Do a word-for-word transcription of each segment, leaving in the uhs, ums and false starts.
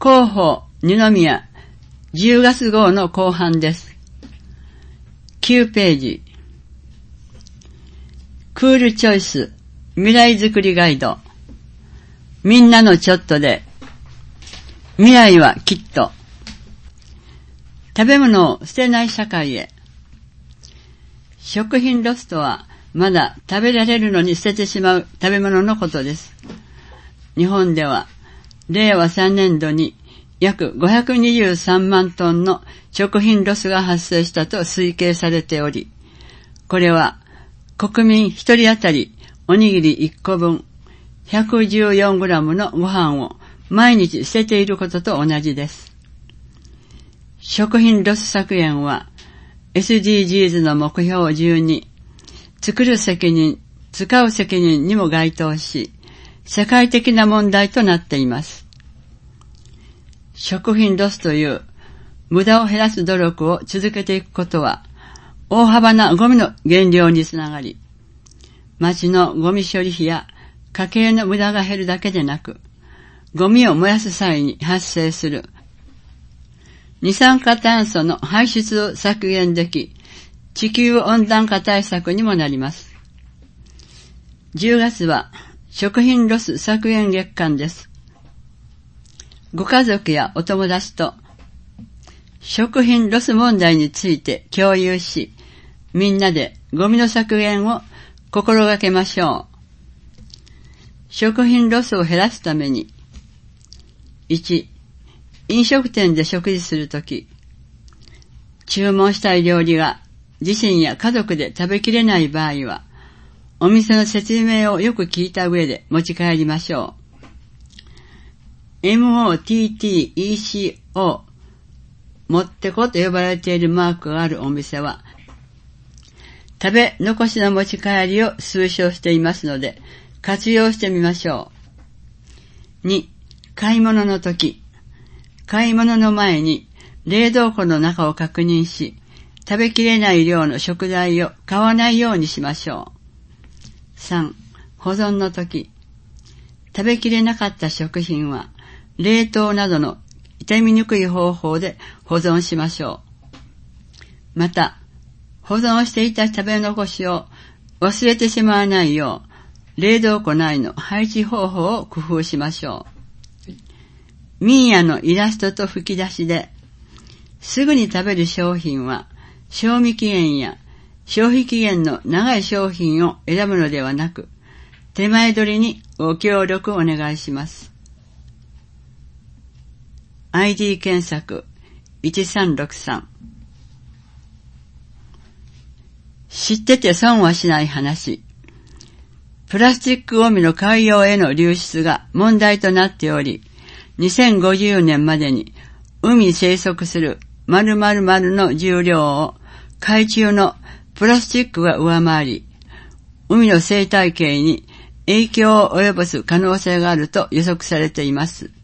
広報二宮じゅうがつ号の後半です。きゅうページ。クールチョイス未来づくりガイド。みんなのちょっとで未来はきっと。食べ物を捨てない社会へ。食品ロスとはまだ食べられるのに捨ててしまう食べ物のことです。日本ではれいわさんねんどに約ごひゃくにじゅうさんまんトンの食品ロスが発生したと推計されており、これは国民ひとり当たりおにぎりいっこぶん、ひゃくじゅうよんグラムのご飯を毎日捨てていることと同じです。食品ロス削減は エスディージーズ の目標じゅうに、作る責任、使う責任にも該当し、世界的な問題となっています。食品ロスという無駄を減らす努力を続けていくことは、大幅なゴミの減量につながり、町のゴミ処理費や家計の無駄が減るだけでなく、ゴミを燃やす際に発生する二酸化炭素の排出を削減でき、地球温暖化対策にもなります。じゅうがつは食品ロス削減月間です。ご家族やお友達と食品ロス問題について共有し、みんなでゴミの削減を心がけましょう。食品ロスを減らすために、いち、飲食店で食事するとき、注文したい料理が自身や家族で食べきれない場合は、お店の説明をよく聞いた上で持ち帰りましょう。エムオーティーティーイーシーオー、もってこと呼ばれているマークがあるお店は、食べ残しの持ち帰りを推奨していますので、活用してみましょう。に、買い物のとき、買い物の前に冷蔵庫の中を確認し、食べきれない量の食材を買わないようにしましょう。さん、保存のとき、食べきれなかった食品は冷凍などの傷みにくい方法で保存しましょう。また、保存していた食べ残しを忘れてしまわないよう、冷蔵庫内の配置方法を工夫しましょう。ミーヤのイラストと吹き出しで、すぐに食べる商品は、賞味期限や消費期限の長い商品を選ぶのではなく、手前取りにご協力お願いします。アイディー 検索いちさんろくさん。知ってて損はしない話。プラスチックゴミの海洋への流出が問題となっており、にせんごじゅうねんまでに海に生息する〇〇〇の重量を海中のプラスチックが上回り、海の生態系に影響を及ぼす可能性があると予測されています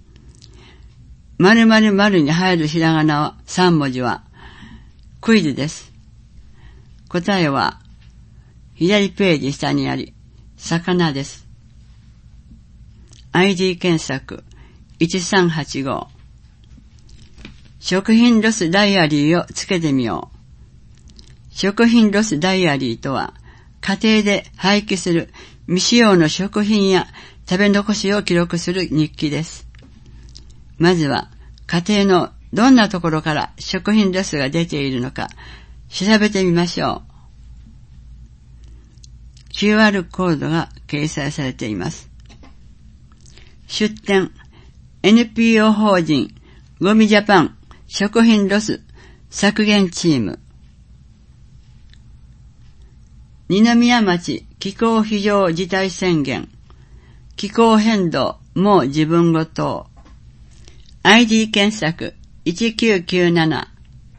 。〇〇〇に入るひらがなはさんもじはクイズです。答えは左ページ下にあり、魚です。アイディー 検索いちさんはちご。食品ロスダイアリーをつけてみよう。食品ロスダイアリーとは、家庭で廃棄する未使用の食品や食べ残しを記録する日記です。まずは、家庭のどんなところから食品ロスが出ているのか調べてみましょう。キューアール コードが掲載されています。出典 エヌピーオー 法人ゴミジャパン食品ロス削減チーム。二宮町気候非常事態宣言。気候変動もう自分ごと。アイディー 検索いちきゅうきゅうなな。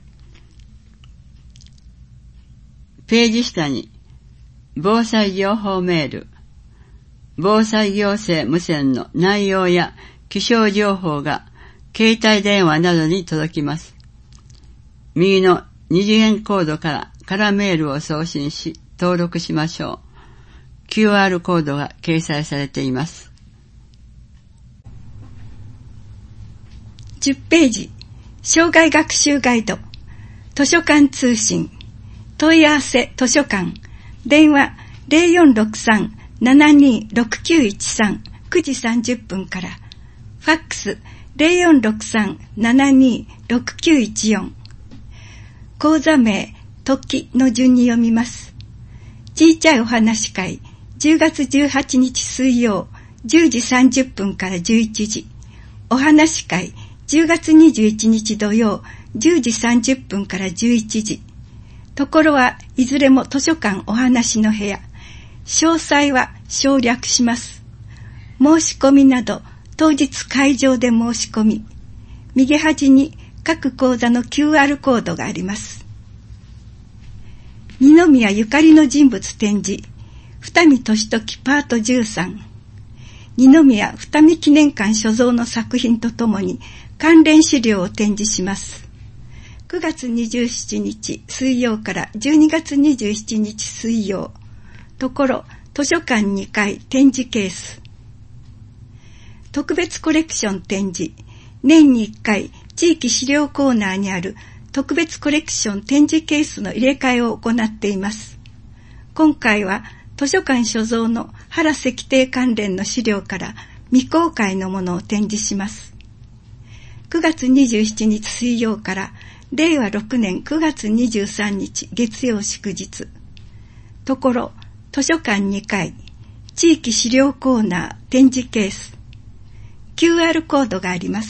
ページ下に防災情報メール、防災行政無線の内容や気象情報が携帯電話などに届きます。右の二次元コードからカラーメールを送信し登録しましょう。キューアール コードが掲載されています。 じゅっページ、生涯学習ガイド、図書館通信、問い合わせ図書館、電話 ゼロよんろくさん ななにろくきゅういちさん くじさんじゅっぷんから、ファックス ゼロよんろくさん ななにろくきゅういちよん。講座名、時の順に読みます。ちいちゃいお話会、じゅうがつじゅうはちにち水曜、じゅうじさんじゅっぷんからじゅういちじ。お話会、じゅうがつにじゅういちにち土曜、じゅうじさんじゅっぷんからじゅういちじ。ところはいずれも図書館お話の部屋。詳細は省略します。申し込みなど、当日会場で申し込み。右端に各講座の キューアール コードがあります。二宮ゆかりの人物展示、二見俊時パートじゅうさん。二宮二見記念館所蔵の作品とともに関連資料を展示します。くがつにじゅうしちにち水曜からじゅうにがつにじゅうしちにち水曜。ところ図書館にかい展示ケース。特別コレクション展示。年にいっかい地域資料コーナーにある特別コレクション展示ケースの入れ替えを行っています。今回は図書館所蔵の原石庭関連の資料から未公開のものを展示します。くがつにじゅうしちにち水曜かられいわろくねんくがつにじゅうさんにち月曜祝日。ところ図書館にかい地域資料コーナー展示ケース。キューアール コードがあります。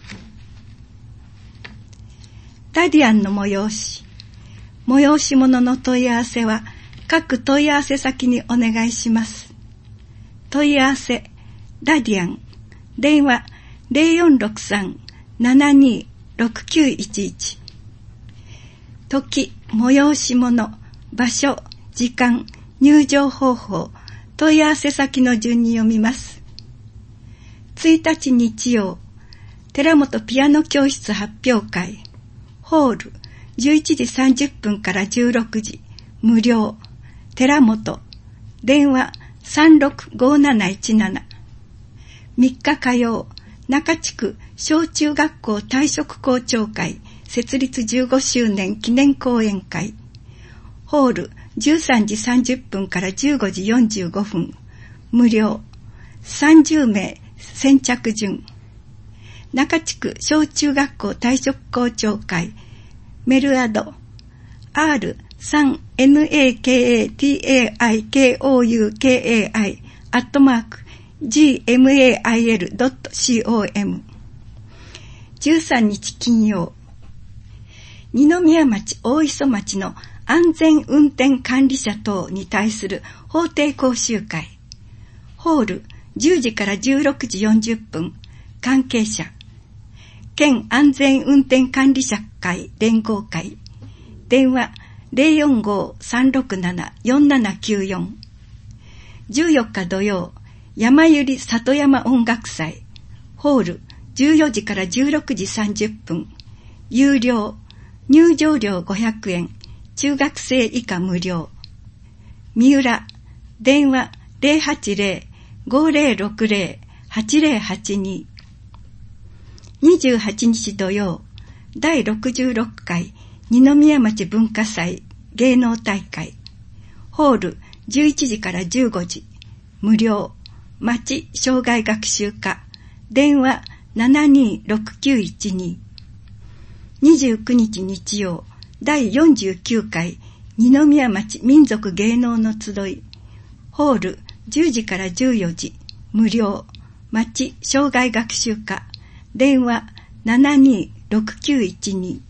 ラディアンの催し。催し物の問い合わせは各問い合わせ先にお願いします。問い合わせ、ラディアン、電話 ゼロよんろくさん ななにろくきゅういちいち。時、催し物、場所、時間、入場方法、問い合わせ先の順に読みます。ついたち日曜、寺本ピアノ教室発表会、ホール、じゅういちじさんじゅっぷんからじゅうろくじ、無料、寺本、電話 さんろくごなないちなな。みっか火曜、中地区小中学校退職校長会設立じゅうごしゅうねん記念講演会、ホールじゅうさんじさんじゅっぷんからじゅうごじよんじゅうごふん、無料、さんじゅうめい先着順。中地区小中学校退職校長会、メルアド アールスリーエヌエーケーエーティーエーアイケーオーユーケーエーアイ アットマーク ジーエムエーアイエルドットコム。じゅうさんにち金曜、二宮町大磯町の安全運転管理者等に対する法廷講習会、ホールじゅうじからじゅうろくじよんじゅっぷん、関係者、県安全運転管理者会連合会、電話 ゼロよんご さんろくなな よんななきゅうよん。じゅうよっか土曜、山ゆり里山音楽祭、ホールじゅうよじからじゅうろくじさんじゅっぷん、有料、入場料ごひゃくえん、中学生以下無料。三浦、電話 ゼロはちゼロ ごゼロろくゼロ はちゼロはちに。にじゅうはちにち土曜、だいろくじゅうろっかい二宮町文化祭芸能大会、ホールじゅういちじからじゅうごじ、無料、町障害学習課、電話 ななにろくきゅういちに。にじゅうくにち日曜、だいよんじゅうきゅうかい二宮町民族芸能の集い、ホールじゅうじからじゅうよじ、無料、町障害学習課、電話 ななにろくきゅういちに。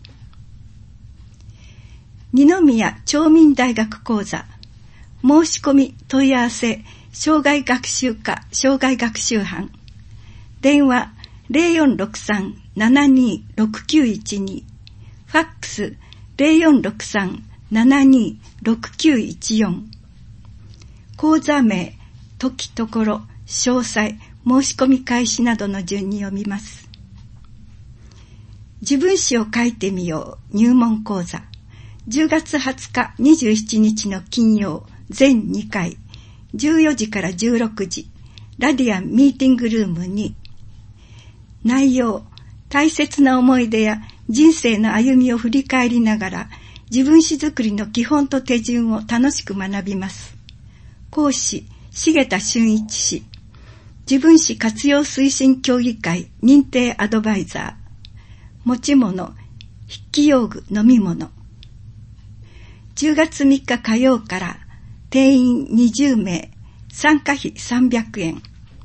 二宮町民大学講座、申し込み問い合わせ障害学習課障害学習班、電話 ゼロよんろくさん ななにろくきゅういちに、ファックス ゼロよんろくさん ななにろくきゅういちよん。講座名、時ところ、詳細、申し込み開始などの順に読みます。自分史を書いてみよう入門講座、じゅうがつはつかにじゅうしちにちの金曜、全にかい、じゅうよじからじゅうろくじ、ラディアンミーティングルームに。内容、 大切な思い出や人生の歩みを振り返りながら、自分史作りの基本と手順を楽しく学びます。講師、重田俊一氏。自分史活用推進協議会認定アドバイザー。持ち物、筆記用具、飲み物。じゅうがつみっか火曜から定員にじゅうめい、参加費さんびゃくえん。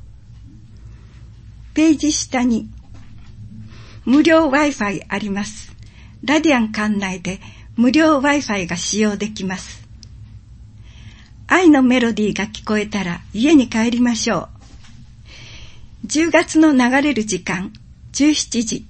ページ下に無料 Wi-Fi あります。ラディアン館内で無料 Wi-Fi が使用できます。愛のメロディーが聞こえたら家に帰りましょう。じゅうがつの流れる時間、じゅうしちじ。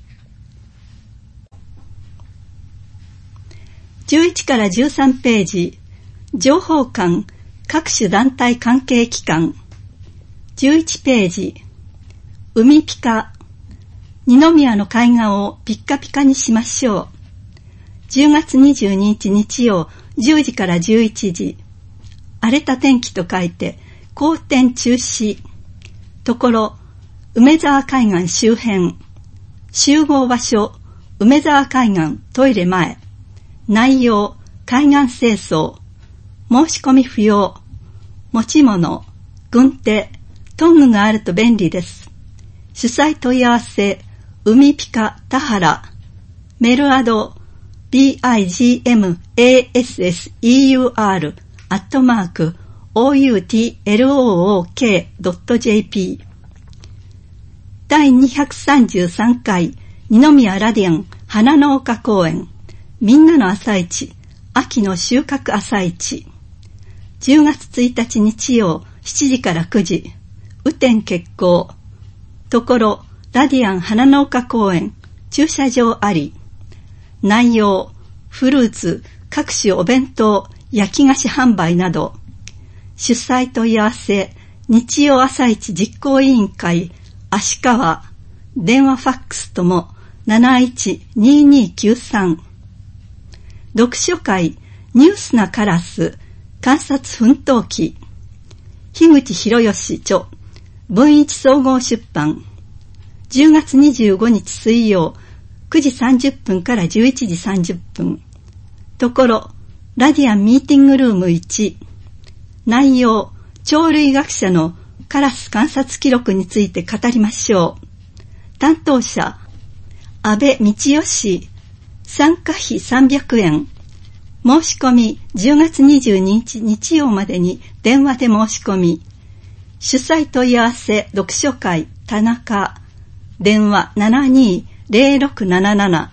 じゅういちからじゅうさんページ、情報館、各種団体関係機関。じゅういちページ、海ピカ、二宮の海岸をピッカピカにしましょう。じゅうがつにじゅうににち日曜、じゅうじからじゅういちじ。荒れた天気と書いて、好天中止。ところ、梅沢海岸周辺。集合場所、梅沢海岸トイレ前。内容、海岸清掃。申し込み不要。持ち物、軍手、トングがあると便利です。主催問い合わせ、海ピカ田原。メルアド、ビーアイジーエムエーエスエスイーユーアール アットマーク オーユーティーエルオーオーケードットジェーピー。第にひゃくさんじゅうさんかい二宮ラディアン花農家公園。みんなの朝市、秋の収穫朝市。じゅうがつついたち日曜しちじからくじ。雨天決行。ところ、ラディアン花農家公園、駐車場あり。内容、フルーツ、各種お弁当、焼き菓子販売など。主催問い合わせ、日曜朝市実行委員会、足利、電話ファックスともなないちにーにーきゅうさん。読書会、ニュースなカラス、観察奮闘記。樋口博義著、文一総合出版。じゅうがつにじゅうごにち水曜、くじさんじゅっぷんからじゅういちじさんじゅっぷん。ところ、ラディアンミーティングルームいち。内容、鳥類学者のカラス観察記録について語りましょう。担当者、安倍道義。参加費さんびゃくえん。申し込みじゅうがつにじゅうににち日曜までに電話で申し込み。主催問い合わせ読書会田中。電話 ななにーぜろろくなななな。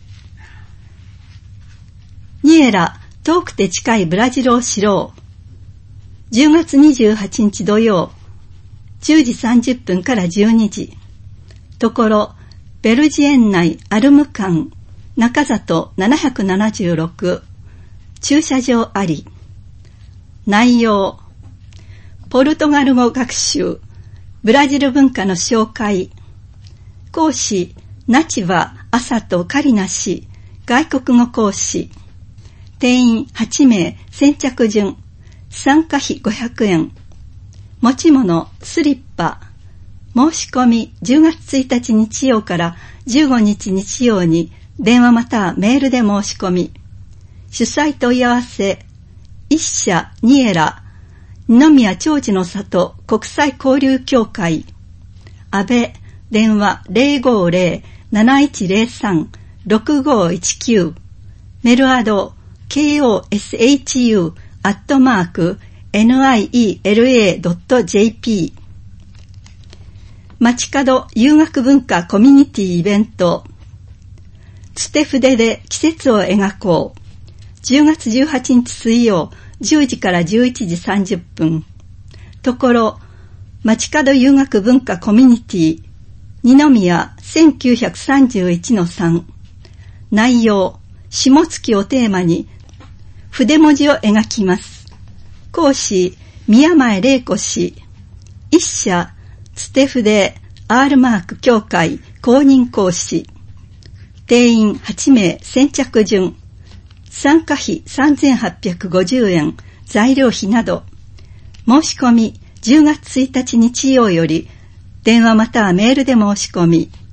ニエラ遠くて近いブラジルを知ろう。じゅうがつにじゅうはちにち土曜、じゅうじさんじゅっぷんからじゅうにじ。ところ、ベルジエン内アルム館、中里ななひゃくななじゅうろく。駐車場あり。内容、ポルトガル語学習、ブラジル文化の紹介。講師、ナチバ・アサト・カリナ氏、外国語講師。定員はちめい、先着順。参加費ごひゃくえん。持ち物、スリッパ。申し込みじゅうがつついたち日曜からじゅうごにち日曜に電話またはメールで申し込み。主催問い合わせ、一社ニエラ、二宮長寿の里国際交流協会。安倍、電話 ゼロごゼロ なないちゼロさん ろくごいちきゅう。メルアド、ケーオーエスエイチユー アットマーク、ニエラ ドットジェーピー。街角遊学文化コミュニティイベント。つて筆で季節を描こう。じゅうがつじゅうはちにち水曜、じゅうじからじゅういちじさんじゅっぷん。ところ、街角遊学文化コミュニティ、二宮せんきゅうひゃくさんじゅういちのさん。内容、下月をテーマに、筆文字を描きます。講師、宮前玲子氏。一社、つて筆、R マーク協会公認講師。定員はちめい、先着順。参加費さんぜんはっぴゃくごじゅうえん、材料費など。申し込みじゅうがつついたち日曜より、電話またはメールで申し込み。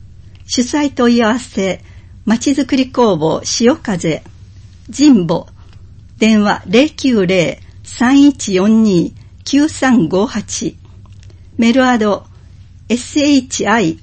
主催問い合わせ、まちづくり工房潮風、神保、電話 ゼロきゅうゼロ さんいちよんに きゅうさんごはち、メルアド、ショカゼ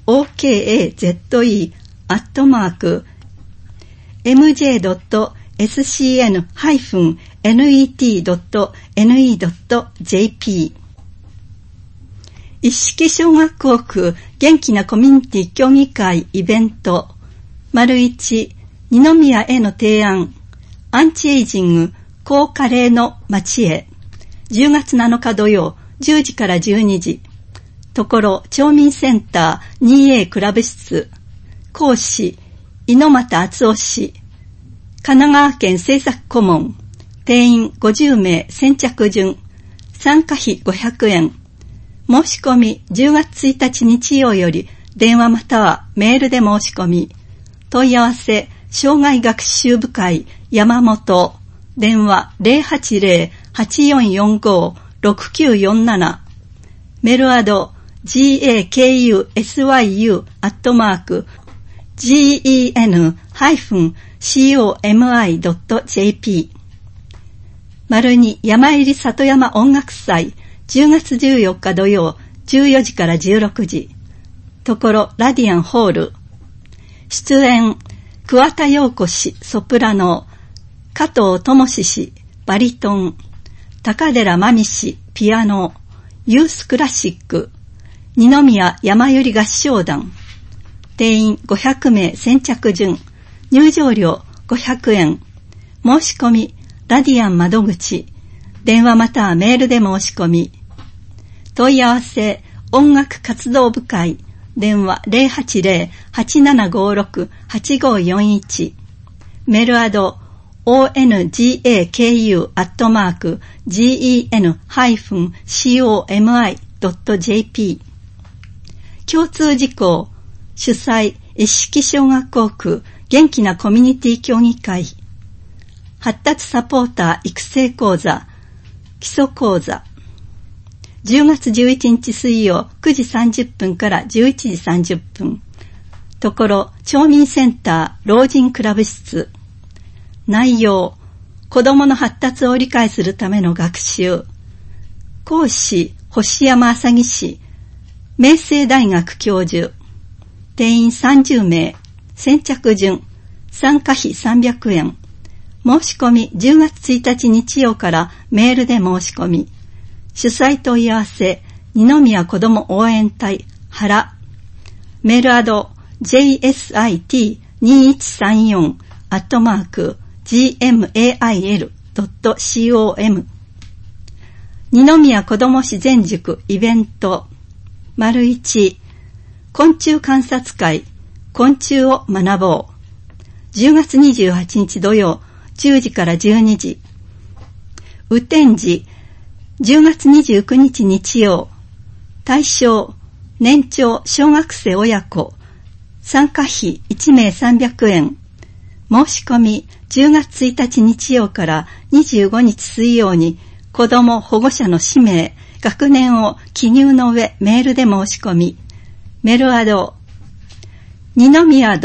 アットマーク、エムジェードットエスシーエヌハイフンネットドットネットドットジェーピー 一色小学校区元気なコミュニティ協議会イベント丸一二宮への提案アンチエイジング高加齢の街へじゅうがつなのか土曜じゅうじからじゅうにじところ町民センター ツーエー クラブ室講師猪俣敦夫氏神奈川県政策顧問定員ごじゅうめい先着順参加費ごひゃくえん申し込みじゅうがつついたち日曜より電話またはメールで申し込み問い合わせ障害学習部会山本電話 ゼロはちゼロ はちよんよんご ろくきゅうよんなな メルアド ジーエーケーユーエスワイユー アットマーク ジーイーエヌ ハイフン シーオーエムアイ ドット ジェーピー 丸に山入り里山音楽祭じゅうがつじゅうよっか土曜じゅうよじからじゅうろくじところラディアンホール出演桑田陽子氏ソプラノ加藤智史氏バリトン高寺真美氏ピアノユースクラシック二宮山百合合唱団定員ごひゃくめい先着順入場料ごひゃくえん申し込みラディアン窓口電話またはメールで申し込み問い合わせ音楽活動部会電話 ゼロはちゼロ はちななごろく はちごよんいち メールアド オーエヌジーエーケーユー アットマーク ジーイーエヌ ハイフン シーオーエムアイ ドット ジェーピー 共通事項主催一色小学校区元気なコミュニティ協議会発達サポーター育成講座基礎講座じゅうがつじゅういちにち水曜くじさんじゅっぷんからじゅういちじさんじゅっぷんところ町民センター老人クラブ室内容子どもの発達を理解するための学習講師星山浅木氏明星大学教授定員さんじゅうめい先着順参加費さんびゃくえん申し込みじゅうがつついたち日曜からメールで申し込み主催問い合わせ二宮子ども応援隊原メールアド ジェイエスアイティーにいちさんよん アットマーク ジーエムエーアイエル ドット コム 二宮子ども自然塾イベント丸一昆虫観察会昆虫を学ぼうじゅうがつにじゅうはちにち土曜じゅうじからじゅうにじ雨天時じゅうがつにじゅうくにち日曜対象年長小学生親子参加費いちめいさんびゃくえん申し込みじゅうがつついたち日曜からにじゅうごにち水曜に子ども保護者の氏名学年を記入の上メールで申し込みメールアド二宮 .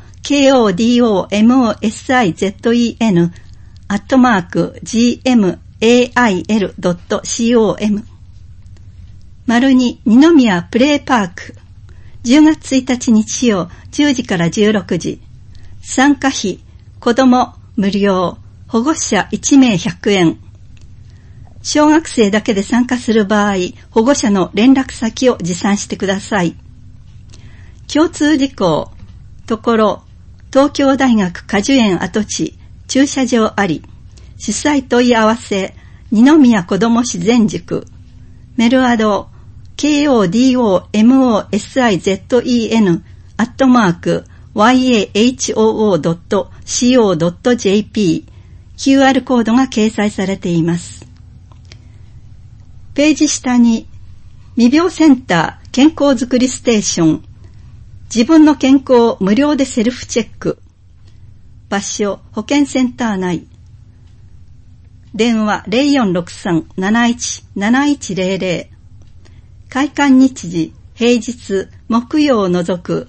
コドモセン アットマーク ジーエムエーアイエル ドット コム 丸に二宮プレイパークじゅうがつついたち日曜じゅうじからじゅうろくじ参加費子ども無料保護者いちめいひゃくえん小学生だけで参加する場合保護者の連絡先を持参してください共通事項ところ東京大学果樹園跡地駐車場あり主催問い合わせ二宮子ども自然塾メルアド ケーオーディーオーエムオーエスアイゼットイーエヌ アットマーク ワイエーエイチオーオー ドット コー ドット ジェーピー キューアール コードが掲載されていますページ下に未病センター健康づくりステーション自分の健康を無料でセルフチェック場所保健センター内電話 ゼロよんろくさん なないち なないちゼロゼロ開館日時平日木曜を除く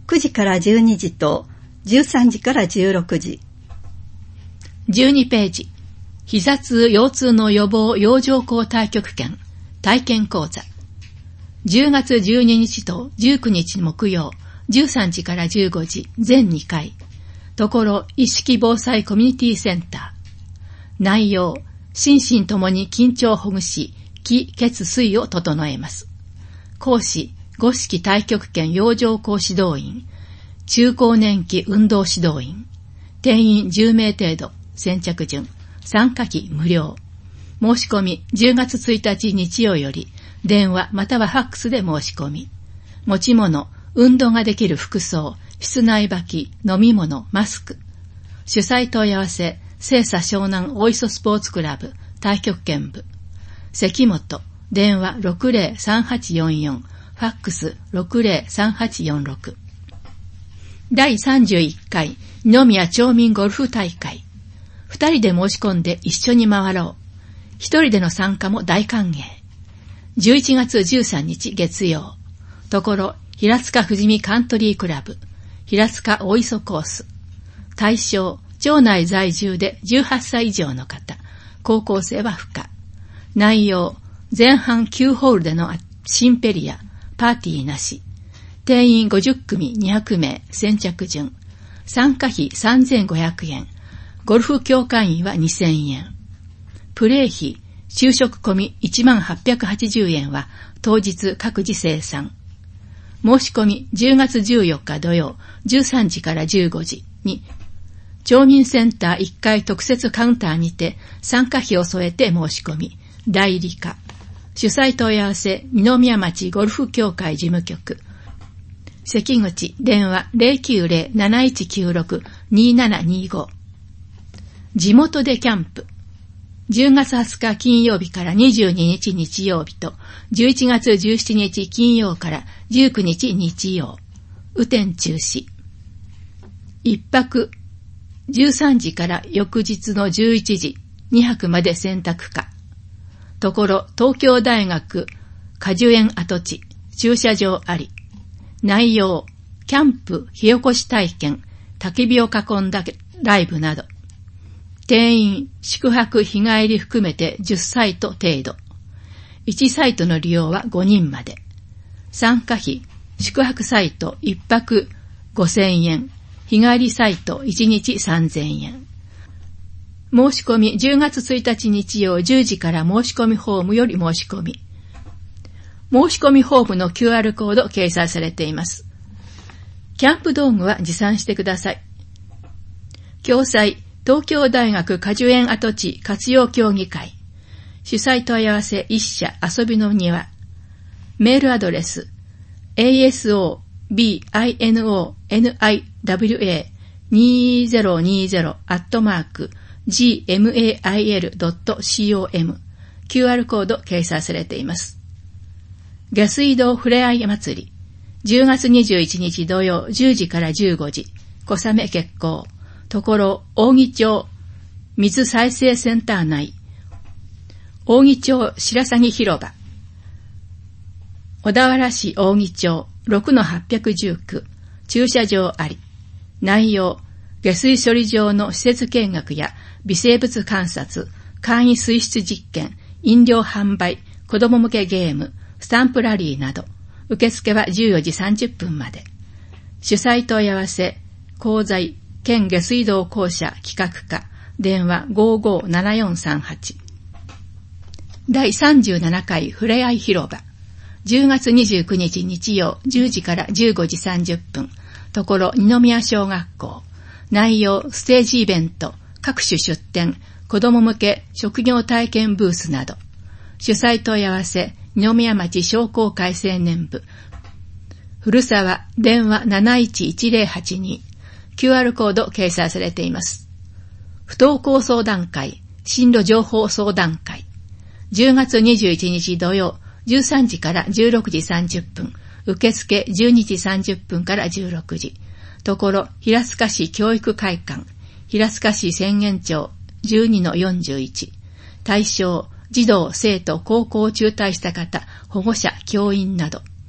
くじからじゅうにじとじゅうさんじからじゅうろくじ。 じゅうにページ、膝痛腰痛の予防養生校太極拳体験講座。じゅうがつじゅうににちとじゅうくにち木曜、じゅうさんじからじゅうごじ、全にかい。ところ意識防災コミュニティセンター。内容、心身ともに緊張をほぐし、気・血・水を整えます。講師、五色太極拳養生校指導員、中高年期運動指導員。定員じゅうめい程度、先着順、参加費無料。申し込みじゅうがつついたち日曜より、電話またはファックスで申し込み。持ち物、運動ができる服装、室内履き、飲み物、マスク。主催問い合わせ、清佐湘南大磯スポーツクラブ、太極拳部。関本、電話 ろくぜろさんはちよんよん、ファックス ろくぜろさんはちよんろく。だいさんじゅういっかい、二宮町民ゴルフ大会。二人で申し込んで一緒に回ろう。一人での参加も大歓迎。じゅういちがつじゅうさんにち月曜。ところ、平塚富士見カントリークラブ。平塚大磯コース。対象、町内在住でじゅうはっさい以上の方。高校生は不可。内容、前半きゅうホールでのシンペリア、パーティーなし。定員ごじゅっくみにひゃくめい、先着順。参加費さんぜんごひゃくえん。ゴルフ協会員はにせんえん。プレー費、就職込みいちまんはっぴゃくはちじゅうえんは当日各自生産。申し込みじゅうがつじゅうよっか土曜じゅうさんじからじゅうごじに、町民センターいっかい特設カウンターにて参加費を添えて申し込み、代理課。主催問い合わせ、二宮町ゴルフ協会事務局。関口、電話 ゼロきゅうゼロ なないちきゅうろく にななにご。地元でキャンプ。じゅうがつはつか金曜日からにじゅうににち日曜日と、じゅういちがつじゅうしちにち金曜からじゅうくにち日曜。雨天中止。一泊、じゅうさんじから翌日のじゅういちじ、にはくまで選択可。ところ、東京大学果樹園跡地、駐車場あり。内容、キャンプ、火起こし体験、焚き火を囲んだライブなど。定員、宿泊、日帰り含めてじゅっサイト程度。いちサイトの利用はごにんまで。参加費、宿泊サイトいっぱくごせんえん、日帰りサイトいちにちさんぜんえん。申し込みじゅうがつついたち日曜じゅうじから申し込みフォームより申し込み。申し込みフォームの キューアール コード掲載されています。キャンプ道具は持参してください。共催、東京大学果樹園跡地活用協議会。主催問い合わせ一社遊びの庭。メールアドレス エーエスオービーアイエヌオーエヌアイダブリューエーにせんにじゅう アットマーク ジーエムエーアイエルドットコム キューアール コード掲載されています。下水道ふれあい祭り。じゅうがつにじゅういちにち土曜じゅうじからじゅうごじ。小雨決行。ところ、扇町水再生センター内。扇町白鷺広場。小田原市扇町 ろくのはっぴゃくじゅうきゅう。駐車場あり。内容、下水処理場の施設見学や微生物観察、簡易水質実験、飲料販売、子供向けゲーム、スタンプラリーなど。受付はじゅうよじさんじゅっぷんまで。主催問い合わせ、鋼材、県下水道公社企画課、電話 ごーごーななよんさんはち。だいさんじゅうななかいふれあい広場。じゅうがつにじゅうくにち日曜じゅうじからじゅうごじさんじゅっぷん。ところ二宮小学校。内容、ステージイベント、各種出展、子供向け職業体験ブースなど。主催問い合わせ、二宮町商工会青年部。古沢、電話なないちいちゼロはちに。キューアール コード掲載されています。不登校相談会、進路情報相談会。じゅうがつにじゅういちにち土曜、じゅうさんじからじゅうろくじさんじゅっぷん。受付じゅうにじさんじゅっぷんからじゅうろくじ。ところ、平塚市教育会館。平塚市浅間町 じゅうにのよんじゅういち。対象、児童、生徒、高校を中退した方、保護者、教員など。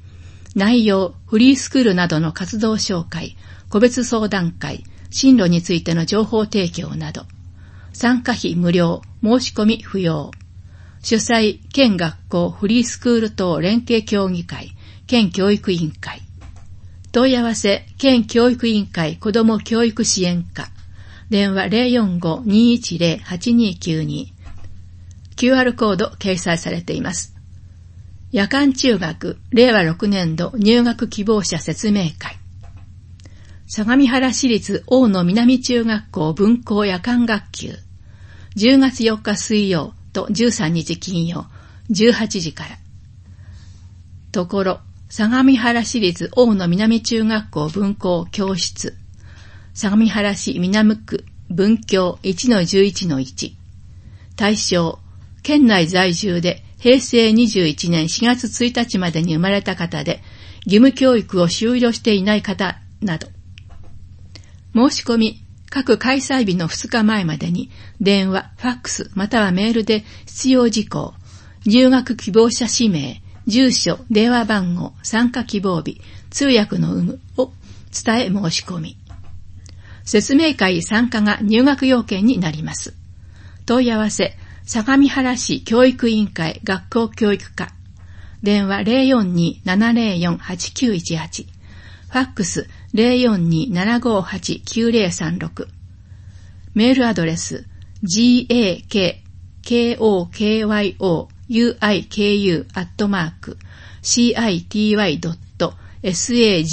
内容、フリースクールなどの活動紹介、個別相談会、進路についての情報提供など。参加費無料、申し込み不要。主催、県学校フリースクール等連携協議会、県教育委員会。問い合わせ、県教育委員会子ども教育支援課。電話 ゼロよんご にーいちゼロ はちにーきゅうに。キューアール コード掲載されています。夜間中学、れいわろくねんど入学希望者説明会。相模原市立大野南中学校分校夜間学級。じゅうがつよっか水曜とじゅうさんにち金曜、じゅうはちじから。ところ、相模原市立大野南中学校分校教室。相模原市南区分教 いちのじゅういちのいち。対象、県内在住でへいせいにじゅういちねんしがつついたちまでに生まれた方で、義務教育を終了していない方など。申し込み、各開催日のふつかまえまでに、電話、ファックス、またはメールで必要事項、入学希望者氏名、住所、電話番号、参加希望日、通訳の有無を伝え申し込み。説明会参加が入学要件になります。問い合わせ、相模原市教育委員会学校教育課。電話 ゼロよんに ななゼロよん はちきゅういちはち。ファックス ゼロよんに ななごはち きゅうゼロさんろく。メールアドレス ジーエーケーケーオーケーワイオーユーアイケーユー アットマーク シーアイティーワイドットサガ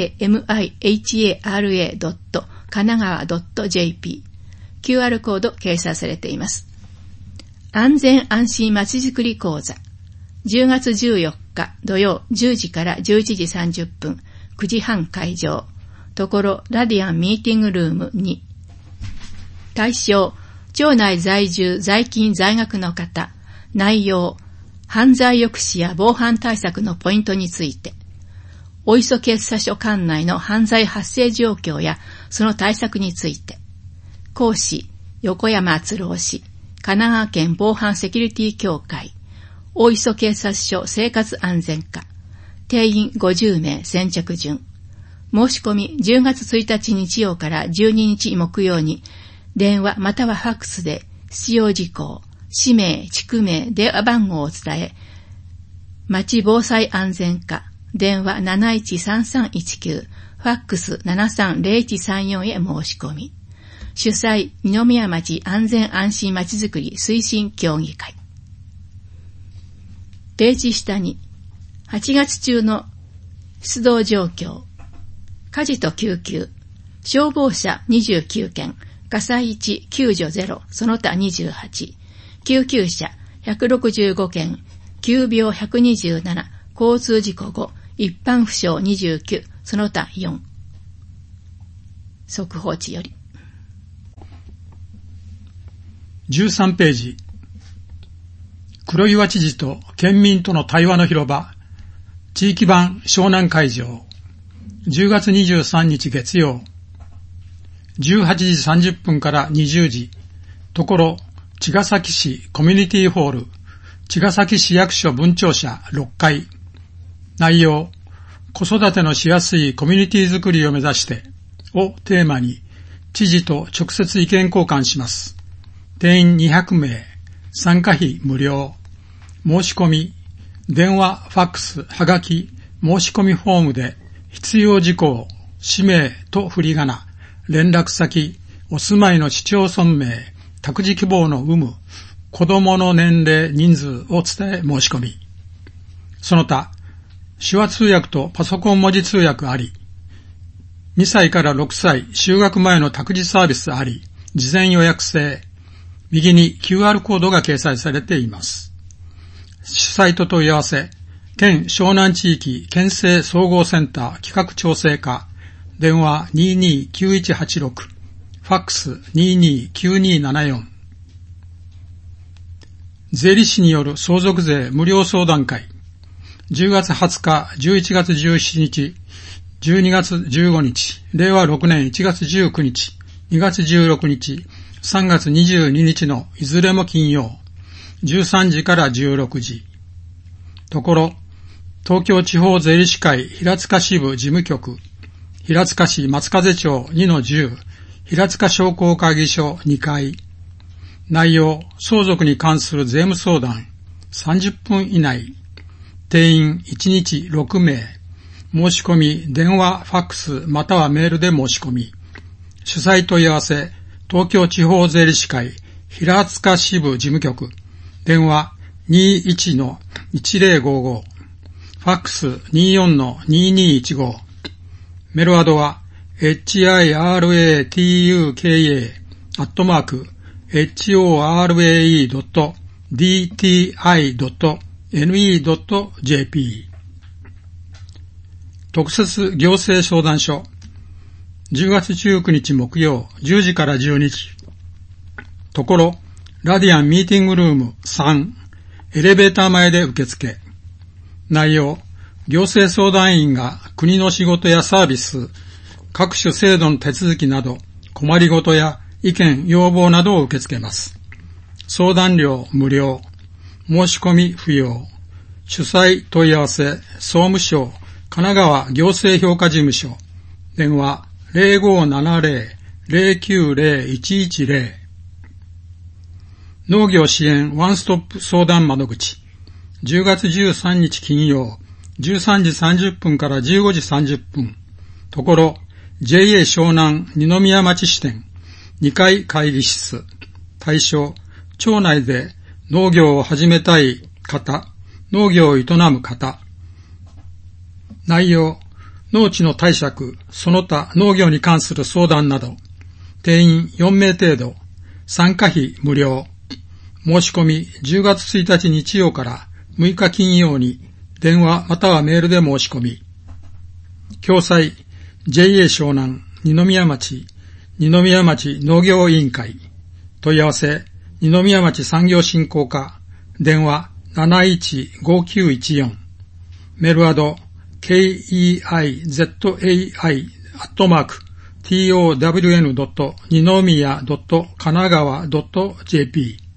マドット神奈川ドットジェーピー キューアール コード掲載されています。安全安心まちづくり講座じゅうがつじゅうよっか土曜じゅうじからじゅういちじさんじゅっぷんくじはん会場ところラディアンミーティングルームに。対象、町内在住在勤在学の方。内容、犯罪抑止や防犯対策のポイントについて。お磯警察署管内の犯罪発生状況やその対策について。講師、横山敦郎氏、神奈川県防犯セキュリティ協会。大磯警察署生活安全課。定員ごじゅうめい先着順。申し込みじゅうがつついたち日曜からじゅうににち木曜に電話またはファックスで必要事項、氏名、地区名、電話番号を伝え、町防災安全課、電話 なないちさんさんいちきゅう、ファックス ななさんゼロいちさんよん へ申し込み。主催、二宮町安全安心まちづくり推進協議会。ページ下に、はちがつ中の出動状況、火事と救急、消防車にじゅうきゅうけん、火災いち、救助ゼロ、その他にじゅうはち、救急車ひゃくろくじゅうごけん、急病ひゃくにじゅうなな、交通事故ご、一般負傷にじゅうきゅう、その他よん。速報値より。 じゅうさんページ。黒岩知事と県民との対話の広場、地域版湘南会場、じゅうがつにじゅうさんにち月曜、じゅうはちじさんじゅっぷんからにじゅうじ、ところ、茅ヶ崎市コミュニティホール、茅ヶ崎市役所分庁舎ろっかい。内容、子育てのしやすいコミュニティづくりを目指してをテーマに、知事と直接意見交換します。定員にひゃくめい、参加費無料。申し込み、電話、ファックス、はがき、申し込みフォームで必要事項、氏名と振り仮名、連絡先、お住まいの市町村名、託児希望の有無、子供の年齢、人数を伝え申し込み。その他、手話通訳とパソコン文字通訳あり、にさいからろくさい就学前の託児サービスあり、事前予約制、右に キューアール コードが掲載されています。主催と問い合わせ、県湘南地域県政総合センター企画調整課、電話 にーにーきゅういちはちろく、ファックス にーにーきゅうにーななよん。税理士による相続税無料相談会、じゅうがつはつか、じゅういちがつじゅうしちにち、じゅうにがつじゅうごにち、れいわろくねんいちがつじゅうくにち、にがつじゅうろくにち、さんがつにじゅうににちのいずれも金曜、じゅうさんじからじゅうろくじ。ところ、 東京地方税理士会平塚支部事務局、平塚市松風町 にのじゅう、平塚商工会議所にかい。内容、相続に関する税務相談、さんじゅっぷん以内。定員いちにちろくめい。申し込み、電話、ファックス、またはメールで申し込み。主催問い合わせ、東京地方税理士会平塚支部事務局。電話 にじゅういちのいちぜろごご。ファックス にじゅうよんのににいちご。メールアドは ヒラツカ アットマーク ホラ ドット ディーティーアイ ドット エヌイー ドット ジェーピー。特設行政相談所。じゅうがつじゅうくにち木曜じゅうじからじゅうにじ。ところ、ラディアンミーティングルームさん、エレベーター前で受付。内容、行政相談員が国の仕事やサービス、各種制度の手続きなど、困りごとや意見、要望などを受け付けます。相談料無料、申し込み不要、主催問い合わせ、総務省、神奈川行政評価事務所、電話ゼロごななゼロ ゼロきゅうゼロ いちいちゼロ。農業支援ワンストップ相談窓口。じゅうがつじゅうさんにち金曜、じゅうさんじさんじゅっぷんからじゅうごじさんじゅっぷん。ところ、ジェイエー 湘南二宮町支店、にかい会議室。対象、町内で農業を始めたい方、農業を営む方。内容、農地の貸借、その他農業に関する相談など。定員よんめい程度。参加費無料。申し込みじゅうがつついたち日曜からむいか金曜に電話またはメールで申し込み。共催 ジェイエー 湘南二宮町二宮町農業委員会。問い合わせ二宮町産業振興課。電話なないちごきゅういちよん。メールアド ケイイーアイゼットエーアイ アットマーク ティーオーダブリューエヌ ドット 二宮 ドット 神奈川 ドット ジェーピー。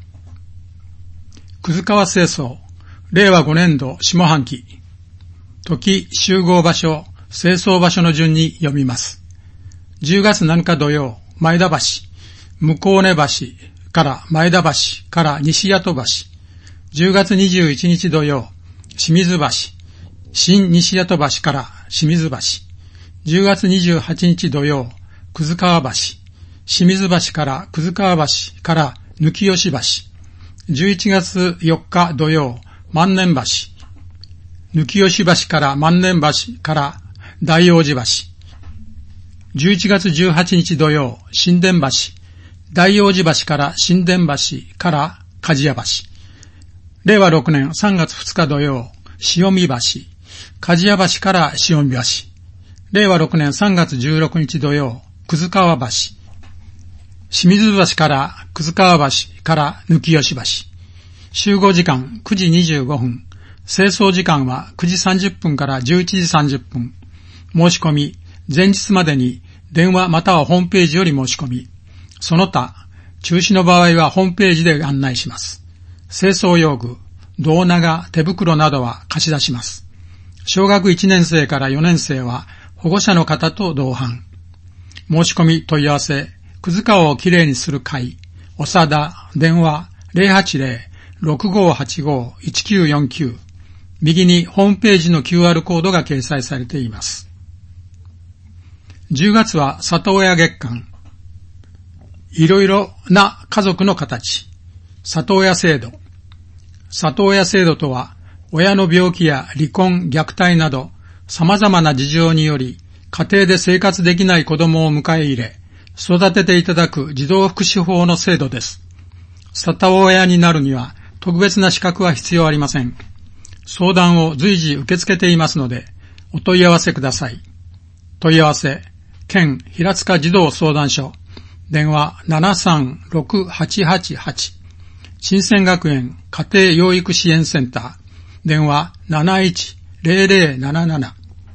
くずかわ清掃、れいわごねんど下半期。時、集合場所、清掃場所の順に読みます。じゅうがつなのか土曜、前田橋、向根橋から前田橋から西谷戸橋。じゅうがつにじゅういちにち土曜、清水橋、新西谷戸橋から清水橋。じゅうがつにじゅうはちにち土曜、くずかわ橋、清水橋からくずかわ橋から貫吉橋。じゅういちがつよっか土曜、万年橋、貫吉橋から万年橋から大王子橋。じゅういちがつじゅうはちにち土曜、新田橋、大王子橋から新田橋から鍛冶屋橋。れいわろくねんさんがつふつか土曜、塩見橋、鍛冶屋橋から塩見橋。れいわろくねんさんがつじゅうろくにち土曜、くずかわ橋、清水橋からくずかわ橋から貫吉橋。集合時間くじにじゅうごふん。清掃時間はくじさんじゅっぷんからじゅういちじさんじゅっぷん。申し込み、前日までに電話またはホームページより申し込み。その他、中止の場合はホームページで案内します。清掃用具、胴長、手袋などは貸し出します。小学いちねんせいからよねんせいは保護者の方と同伴。申し込み問い合わせ、くず川をきれいにする会、おさだ、電話ゼロはちゼロ ろくごはちご いちきゅうよんきゅう。右にホームページの キューアール コードが掲載されています。じゅうがつは里親月間。いろいろな家族の形。里親制度。里親制度とは、親の病気や離婚、虐待など、様々な事情により、家庭で生活できない子供を迎え入れ、育てていただく児童福祉法の制度です。里親になるには特別な資格は必要ありません。相談を随時受け付けていますので、お問い合わせください。問い合わせ、県平塚児童相談所、電話ななさんろくはちはちはち、新鮮学園家庭養育支援センター、電話なないちゼロゼロなななな。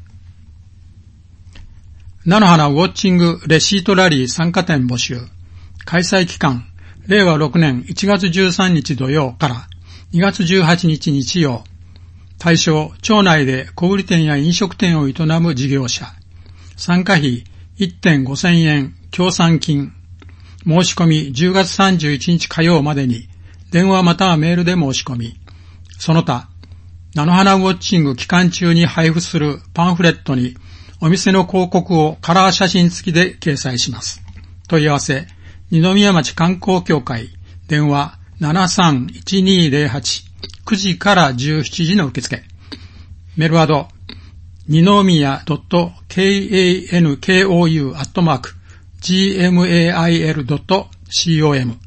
菜の花ウォッチングレシートラリー参加店募集。開催期間、れいわろくねんいちがつじゅうさんにち土曜からにがつじゅうはちにち日曜。 対象、町内で小売店や飲食店を営む事業者。参加費 いってんごせんえん、協賛金。申し込みじゅうがつさんじゅういちにち火曜までに、電話またはメールで申し込み。その他、菜の花ウォッチング期間中に配布するパンフレットに、お店の広告をカラー写真付きで掲載します。問い合わせ、二宮町観光協会、電話 ななさんいちにーぜろはち、くじからじゅうしちじの受付。メールアド、二宮 .kankou アットマーク gmail.com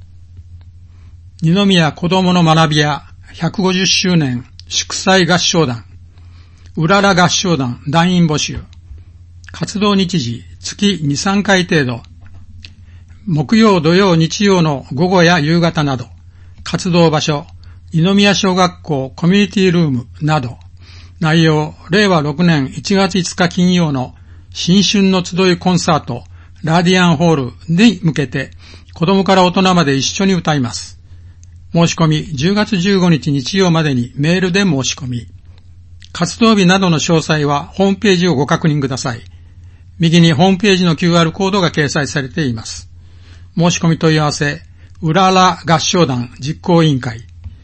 二宮子供の学び屋ひゃくごじゅっしゅうねん祝祭合唱団、うらら合唱団団員募集。活動日時、月に、さんかい程度。木曜、土曜、日曜の午後や夕方など。活動場所、二宮小学校コミュニティルームなど。内容、れいわろくねんいちがついつか金曜の新春の集いコンサート、ラディアンホールに向けて、子供から大人まで一緒に歌います。申し込み、じゅうがつじゅうごにち日曜までにメールで申し込み。活動日などの詳細はホームページをご確認ください。右にホームページの キューアール コードが掲載されています。申し込み問い合わせ、うらら合唱団実行委員会。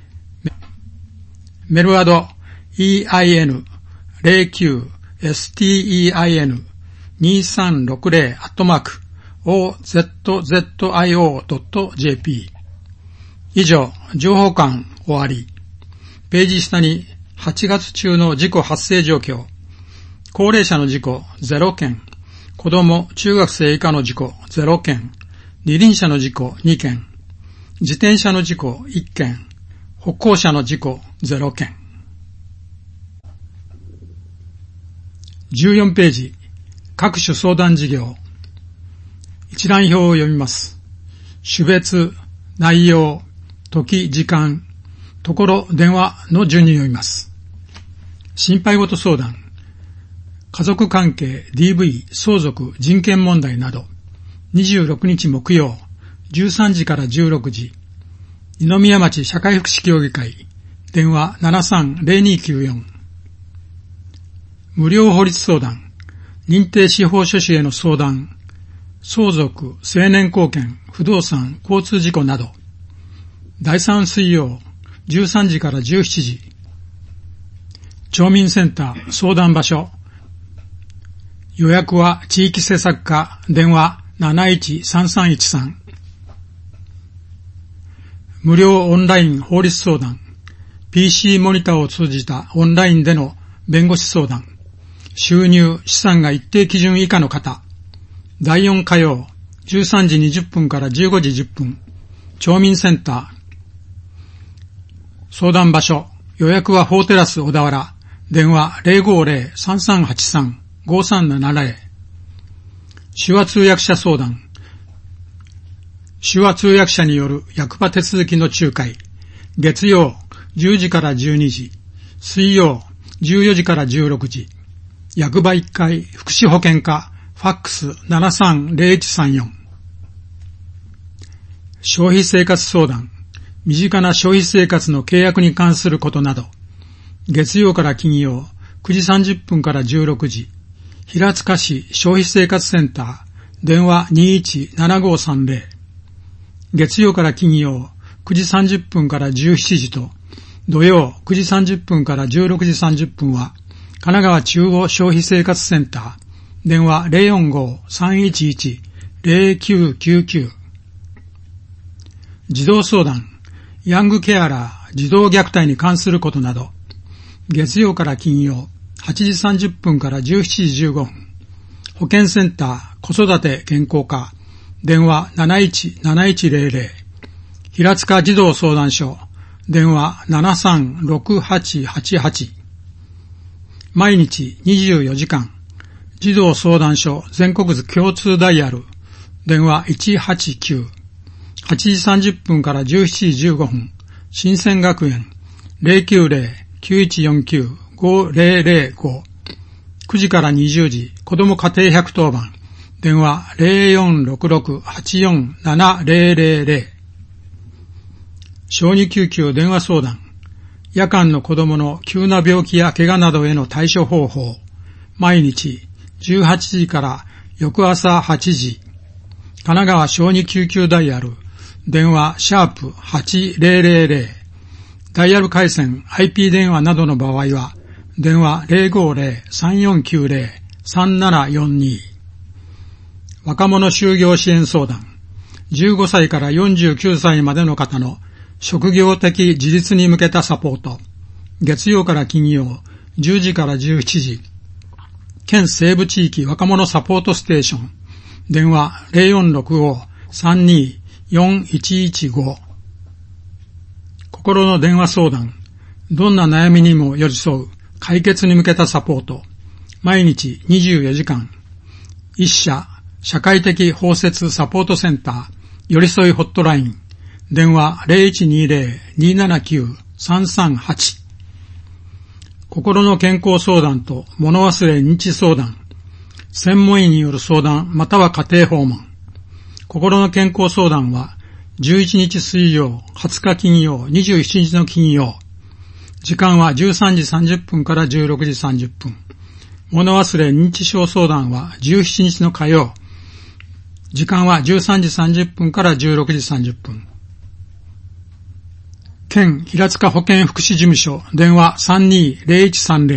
メルアド、イーアイエヌゼロきゅうエスティーイーアイエヌにさんろくゼロ アットマーク オーゼットゼットアイオードットジェーピー。以上、情報館終わり。ページ下にはちがつ中の事故発生状況。高齢者の事故ゼロけん。子供、中学生以下の事故ゼロけん。二輪車の事故にけん。自転車の事故いっけん。歩行者の事故ゼロけん。じゅうよんページ。各種相談事業。一覧表を読みます。種別、内容、時、時間、ところ、電話の順に読みます。心配事相談、家族関係、ディーブイ、相続、人権問題など、にじゅうろくにち木曜、じゅうさんじからじゅうろくじ、二宮町社会福祉協議会、電話 ななさんゼロにきゅうよん。無料法律相談、認定司法書士への相談、相続、成年後見、不動産、交通事故など、だいさん水曜、じゅうさんじからじゅうしちじ、町民センター相談場所、予約は地域施策課、電話 なないちさんさんいちさん。無料オンライン法律相談、ピーシー モニターを通じたオンラインでの弁護士相談、収入、資産が一定基準以下の方、だいよん火曜、じゅうさんじにじゅっぷんからじゅうごじじゅっぷん、町民センター、相談場所、予約は法テラス小田原、電話 ゼロごゼロ さんさんはちさん ごさんななゼロ。手話通訳者相談、手話通訳者による役場手続きの仲介、月曜じゅうじからじゅうにじ、水曜じゅうよじからじゅうろくじ、役場いっかい福祉保健課、ファックス ななさんゼロいちさんよん。消費生活相談、身近な消費生活の契約に関することなど、月曜から金曜くじさんじゅっぷんからじゅうろくじ、平塚市消費生活センター、電話 にいちななごさんゼロ。月曜から金曜くじさんじゅっぷんからじゅうしちじと、土曜くじさんじゅっぷんからじゅうろくじさんじゅっぷんは、神奈川中央消費生活センター、電話 ゼロよんご さんいちいち ゼロきゅうきゅうきゅう。児童相談、ヤングケアラー、児童虐待に関することなど、月曜から金曜はちじさんじゅっぷんからじゅうしちじじゅうごふん、保健センター、子育て健康課、電話 なないちなないちゼロゼロ。平塚児童相談所、電話 ななさんろくはちはちはち。毎日にじゅうよじかん、児童相談所全国図共通ダイヤル、電話いちはちきゅう。はちじさんじゅっぷんからじゅうしちじじゅうごふん、新鮮学園 ゼロきゅうゼロ きゅういちよんきゅう ごゼロゼロご。くじからにじゅうじ、子ども家庭ひゃくとおばん、電話 ゼロよんろくろくはちよんななゼロゼロゼロ。小児救急電話相談、 夜間の子供の急な病気や怪我などへの対処方法、毎日じゅうはちじから翌朝はちじ、神奈川小児救急ダイヤル、電話シャープはちぜろぜろぜろ、ダイヤル回線 アイピー 電話などの場合は、電話 ゼロごゼロ さんよんきゅうゼロ さんななよんに。若者就業支援相談、じゅうごさいからよんじゅうきゅうさいまでの方の職業的自立に向けたサポート、月曜から金曜、じゅうじからじゅうしちじ、県西部地域若者サポートステーション、電話 ゼロよんろくご さんによんいちいちご。心の電話相談、どんな悩みにも寄り添う解決に向けたサポート、毎日にじゅうよじかん、一社社会的包摂サポートセンター、寄り添いホットライン、電話 ゼロいちにゼロ にななきゅう さんさんはち。心の健康相談と物忘れ認知相談、専門医による相談または家庭訪問。心の健康相談はじゅういちにち水曜、はつか金曜、にじゅうしちにちの金曜。時間はじゅうさんじさんじゅっぷんからじゅうろくじさんじゅっぷん。物忘れ認知症相談はじゅうしちにちの火曜。時間はじゅうさんじさんじゅっぷんからじゅうろくじさんじゅっぷん。県平塚保健福祉事務所、電話 さんにゼロいちさんゼロ。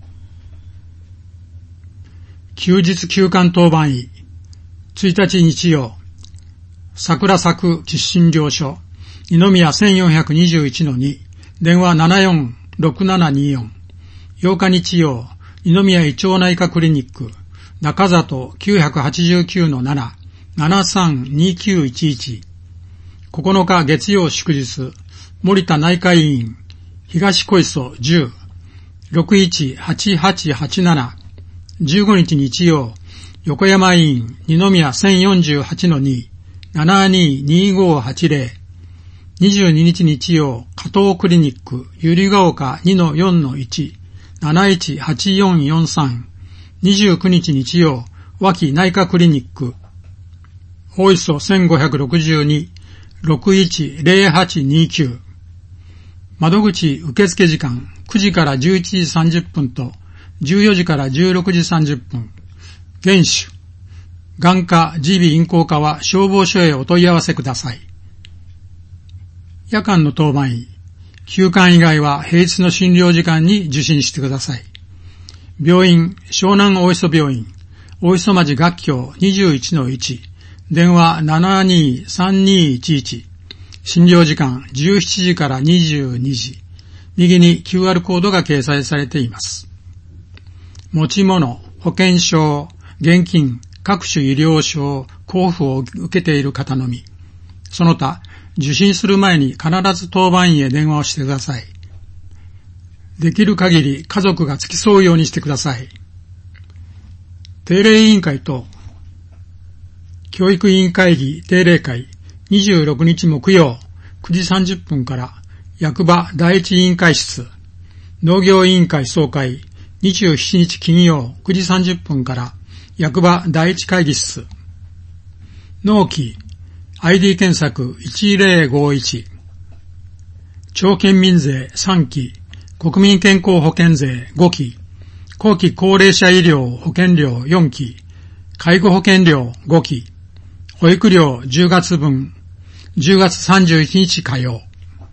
休日休館当番医、ついたち日曜、桜咲く実診療所、二宮 せんよんひゃくにじゅういちのに、電話 ななよんろくななによん。ようか日曜、二宮胃腸内科クリニック、中里 きゅうはちきゅうのなな、ななさんにきゅういちいち。ここのか月曜祝日、森田内科医院、東小磯じゅう、ろくいちはちはちはちなな。じゅうごにち日曜、横山医院、二宮 せんよんじゅうはちのに、ななににごはちゼロ。にじゅうににち日曜、加藤クリニック、百合ヶ丘 にのよんのいち、なないちはちよんよんさん。にじゅうくにち日曜、脇内科クリニック、大磯せんごひゃくろくじゅうに、ろくいちゼロはちにきゅう。窓口受付時間、くじからじゅういちじさんじゅっぷんと、じゅうよじからじゅうろくじさんじゅっぷん。厳守。眼科、耳鼻咽喉科は消防署へお問い合わせください。夜間の当番医。休館以外は平日の診療時間に受診してください。病院、湘南大磯病院、大磯町学協 にじゅういちのいち、電話 ななにさんにいちいち。診療時間じゅうしちじからにじゅうにじ。右に キューアール コードが掲載されています。持ち物、保険証、現金、各種医療証、交付を受けている方のみ。その他、受診する前に必ず当番医へ電話をしてください。できる限り家族が付き添うようにしてください。定例委員会と教育委員会議定例会にじゅうろくにち木曜くじさんじゅっぷんから役場第一委員会室、農業委員会総会にじゅうしちにち金曜くじさんじゅっぷんから役場第一会議室、納期 アイディー 検索いちぜろごいち、町県民税さんき、国民健康保険税ごき、後期高齢者医療保険料よんき、介護保険料ごき、保育料じゅうがつぶん、じゅうがつさんじゅういちにち火曜。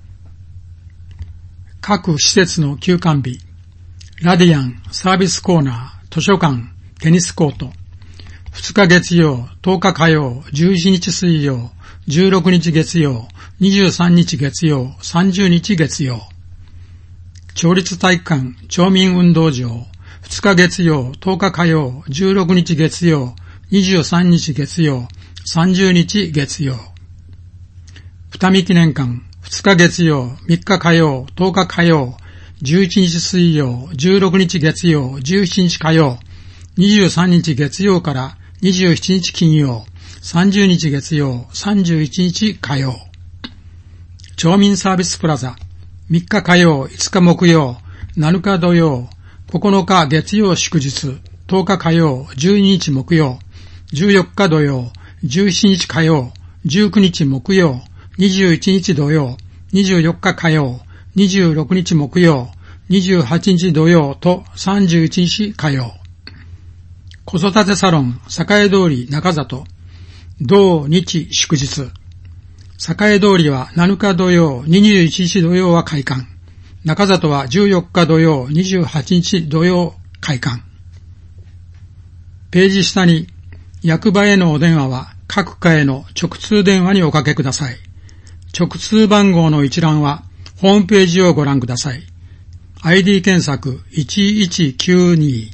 各施設の休館日、ラディアンサービスコーナー、図書館、テニスコート、ふつか月曜、とおか火曜、じゅういちにち水曜、じゅうろくにち月曜、にじゅうさんにち月曜、さんじゅうにち月曜。町立体育館、町民運動場、ふつか月曜、とおか火曜、じゅうろくにち月曜、にじゅうさんにち月曜、さんじゅうにち月曜。二見記念館、ふつか月曜、みっか火曜、とおか火曜、じゅういちにち水曜、じゅうろくにち月曜、じゅうしちにち火曜、にじゅうさんにち月曜からにじゅうしちにち金曜、さんじゅうにち月曜、さんじゅういちにち火曜。町民サービスプラザ、みっか火曜、いつか木曜、なのか土曜、ここのか月曜祝日、とおか火曜、じゅうににち木曜、じゅうよっか土曜、じゅうしちにち火曜、じゅうくにち木曜、にじゅういちにち土曜、にじゅうよっか火曜、 にじゅうろくにち木曜、にじゅうはちにち土曜とさんじゅういちにち火曜。子育てサロン、栄通り中里、同日祝日。栄通りはなのか土曜、にじゅういちにち土曜は開館。中里はじゅうよっか土曜、にじゅうはちにち土曜開館。ページ下に役場へのお電話は各課への直通電話におかけください。直通番号の一覧はホームページをご覧ください。アイディー 検索いちいちきゅうに。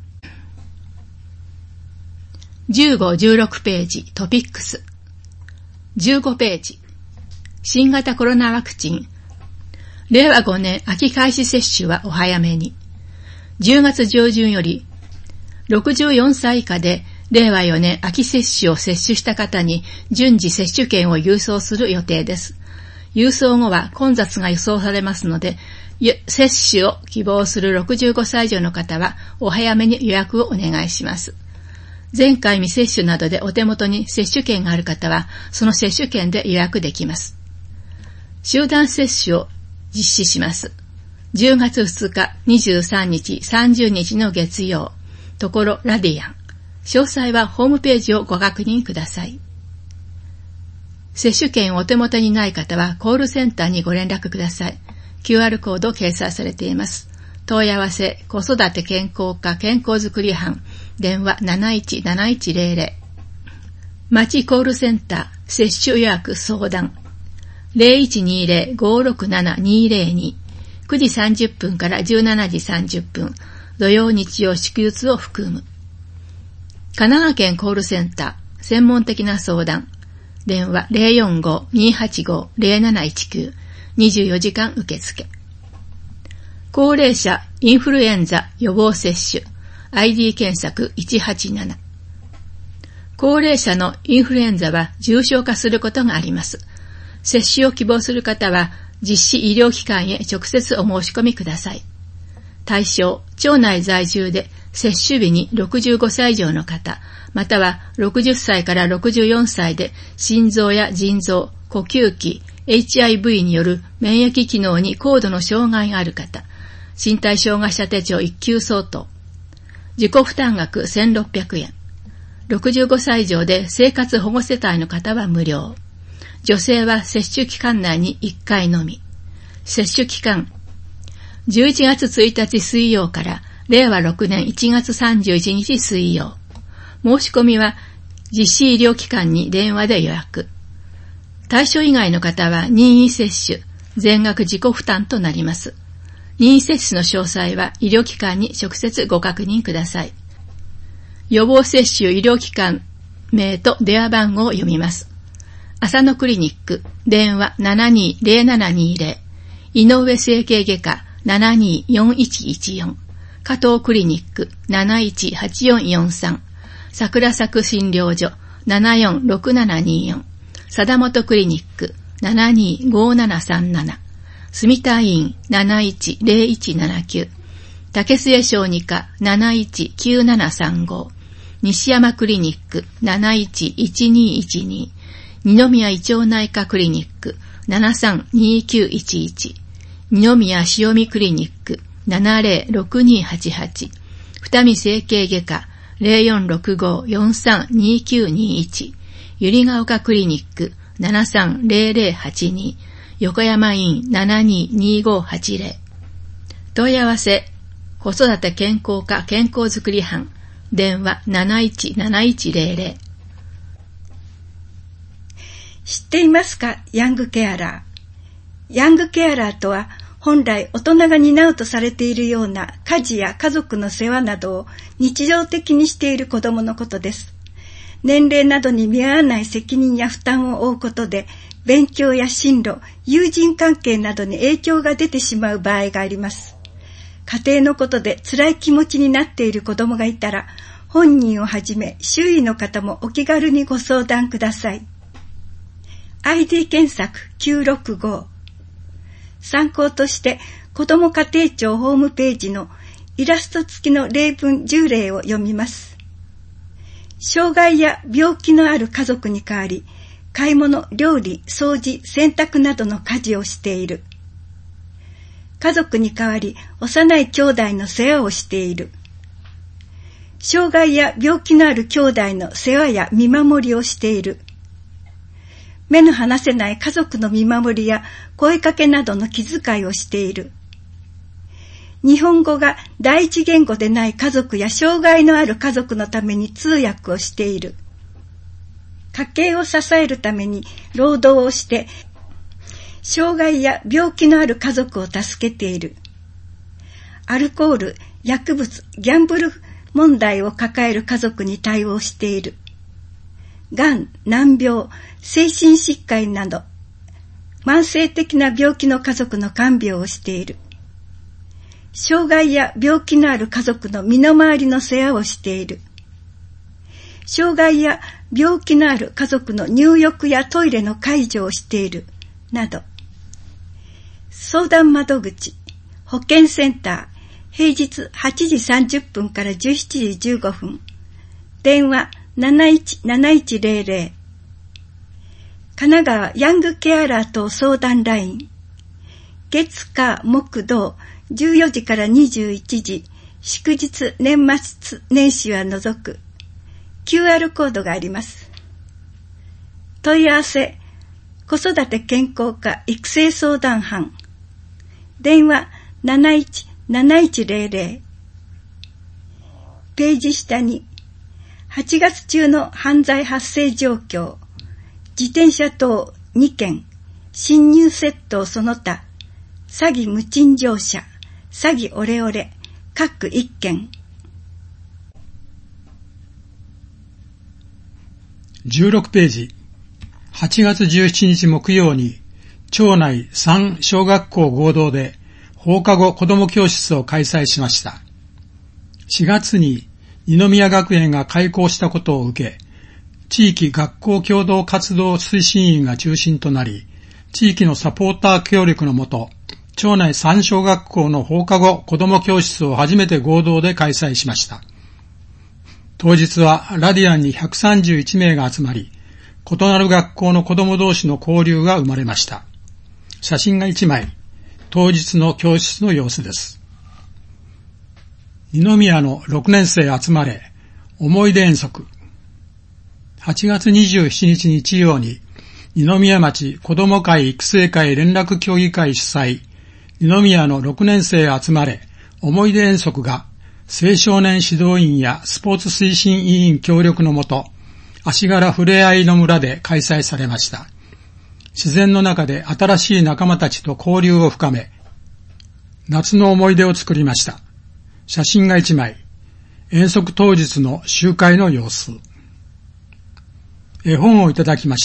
じゅうご、じゅうろくページトピックス。じゅうごページ新型コロナワクチンれいわごねん秋開始接種はお早めに。じゅうがつ上旬よりろくじゅうよんさい以下でれいわよねん秋接種を接種した方に順次接種券を郵送する予定です。郵送後は混雑が予想されますので、接種を希望するろくじゅうごさい以上の方はお早めに予約をお願いします。前回未接種などでお手元に接種券がある方はその接種券で予約できます。集団接種を実施します。じゅうがつふつか、にじゅうさんにち、さんじゅうにちの月曜、ところラディアン。詳細はホームページをご確認ください。接種券をお手元にない方はコールセンターにご連絡ください。キューアール コード掲載されています。問い合わせ、子育て健康課健康づくり班、電話 なないちなないちゼロゼロ。町コールセンター、接種予約相談、ゼロいちにゼロ ごろくなな にゼロに、くじさんじゅっぷんからじゅうしちじさんじゅっぷん、土曜日曜祝日を含む。神奈川県コールセンター、専門的な相談、電話 ゼロよんご にはちご ゼロなないちきゅう、にじゅうよじかん受付。高齢者インフルエンザ予防接種 アイディー 検索いちはちなな。高齢者のインフルエンザは重症化することがあります。接種を希望する方は実施医療機関へ直接お申し込みください。対象、町内在住で接種日にろくじゅうごさい以上の方、またはろくじゅっさいからろくじゅうよんさいで心臓や腎臓、呼吸器、エイチアイブイ による免疫機能に高度の障害がある方、身体障害者手帳いっきゅう相当、自己負担額せんろっぴゃくえん、ろくじゅうごさい以上で生活保護世帯の方は無料、女性は接種期間内にいっかいのみ、接種期間、じゅういちがつついたち水曜かられいわろくねんいちがつさんじゅういちにち水曜、申し込みは実施医療機関に電話で予約。対象以外の方は任意接種、全額自己負担となります。任意接種の詳細は医療機関に直接ご確認ください。予防接種医療機関名と電話番号を読みます。浅野クリニック、電話 ななにゼロななにゼロ、井上整形外科 ななによんいちいちよん、加藤クリニック なないちはちよんよんさん、桜作診療所 ななよんろくななによん、貞本クリニック ななにごななさんなな、住田医院 なないちゼロいちななきゅう、竹末小児科 なないちきゅうななさんご、西山クリニック なないちいちにいちに、二宮胃腸内科クリニック ななさんにきゅういちいち、二宮塩見クリニック ななゼロろくにはちはち、二見整形外科 ゼロよんろくご よんさんにきゅうにいち、百合ヶ丘クリニック ななさんゼロゼロはちに、横山院 ななににごはちゼロ。問い合わせ、子育て健康課健康づくり班、電話 なないちなないちゼロゼロ。 知っていますか、ヤングケアラー。ヤングケアラーとは、本来大人が担うとされているような家事や家族の世話などを日常的にしている子どものことです。年齢などに見合わない責任や負担を負うことで、勉強や進路、友人関係などに影響が出てしまう場合があります。家庭のことで辛い気持ちになっている子どもがいたら、本人をはじめ周囲の方もお気軽にご相談ください。アイディー 検索きゅうろくご。参考として子ども家庭庁ホームページのイラスト付きの例文じゅうれいを読みます。障害や病気のある家族に代わり、買い物、料理、掃除、洗濯などの家事をしている。 家族に代わり幼い兄弟の世話をしている。障害や病気のある兄弟の世話や見守りをしている。目の離せない家族の見守りや声かけなどの気遣いをしている。日本語が第一言語でない家族や障害のある家族のために通訳をしている。家計を支えるために労働をして、障害や病気のある家族を助けている。アルコール、薬物、ギャンブル問題を抱える家族に対応している。がん、難病、精神疾患など、慢性的な病気の家族の看病をしている。障害や病気のある家族の身の回りの世話をしている。障害や病気のある家族の入浴やトイレの介助をしている。など。相談窓口、保健センター、平日はちじさんじゅっぷんからじゅうしちじじゅうごふん。電話なないちなないちゼロゼロ。神奈川ヤングケアラー等相談ライン。月火木土じゅうよじからにじゅういちじ、祝日年末年始は除く。キューアール コードがあります。問い合わせ、子育て健康課育成相談班。電話なないちなないちゼロゼロ。ページ下に、はちがつ中の犯罪発生状況、自転車等にけん、侵入窃盗その他、詐欺無賃乗車、詐欺オレオレ、各いっけん。 じゅうろくページ、はちがつじゅうしちにち木曜に、町内さん小学校合同で放課後子ども教室を開催しました。しがつに二宮学園が開校したことを受け、地域学校共同活動推進員が中心となり、地域のサポーター協力のもと、町内さん小学校の放課後子ども教室を初めて合同で開催しました。当日はラディアンにひゃくさんじゅういちめいが集まり、異なる学校の子ども同士の交流が生まれました。写真がいちまい、当日の教室の様子です。二宮のろくねんせい集まれ、思い出遠足。はちがつにじゅうしちにち日曜に、二宮町子ども会育成会連絡協議会主催、二宮のろくねんせい集まれ、思い出遠足が、青少年指導員やスポーツ推進委員協力のもと、足柄ふれあいの村で開催されました。自然の中で新しい仲間たちと交流を深め、夏の思い出を作りました。写真がいちまい、遠足当日の集会の様子。絵本をいただきました。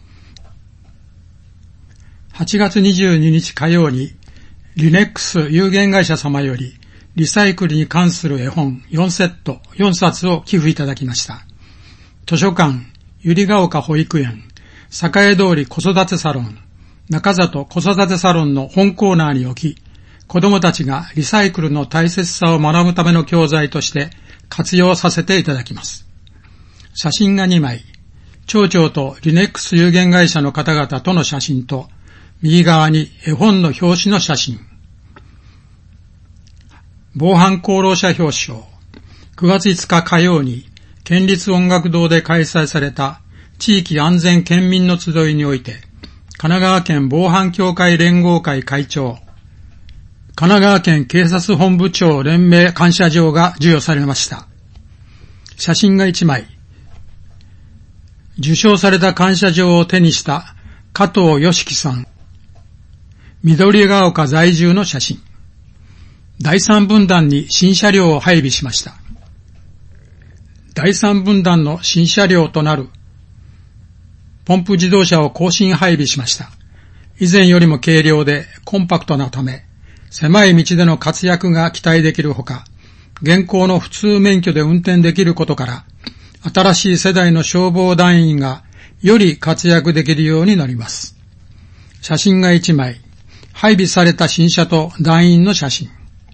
はちがつにじゅうににち火曜に、リネックス有限会社様より、リサイクルに関する絵本よんセットよんさつを寄付いただきました。図書館、百合ヶ丘保育園、栄通り子育てサロン、中里子育てサロンの本コーナーに置き、子どもたちがリサイクルの大切さを学ぶための教材として活用させていただきます。写真がにまい、町長とリネックス有限会社の方々との写真と、右側に絵本の表紙の写真。防犯功労者表彰。くがついつか火曜に、県立音楽堂で開催された地域安全県民の集いにおいて、神奈川県防犯協会連合会会長、神奈川県警察本部長連盟感謝状が授与されました。写真がいちまい。受賞された感謝状を手にした加藤良樹さん。緑ヶ丘在住の写真。だいさん分団に新車両を配備しました。だいさん分団の新車両となるポンプ自動車を更新配備しました。以前よりも軽量でコンパクトなため、狭い道での活躍が期待できるほか、現行の普通免許で運転できることから、新しい世代の消防団員がより活躍できるようになります。写真がいちまい、配備された新車と団員の写真。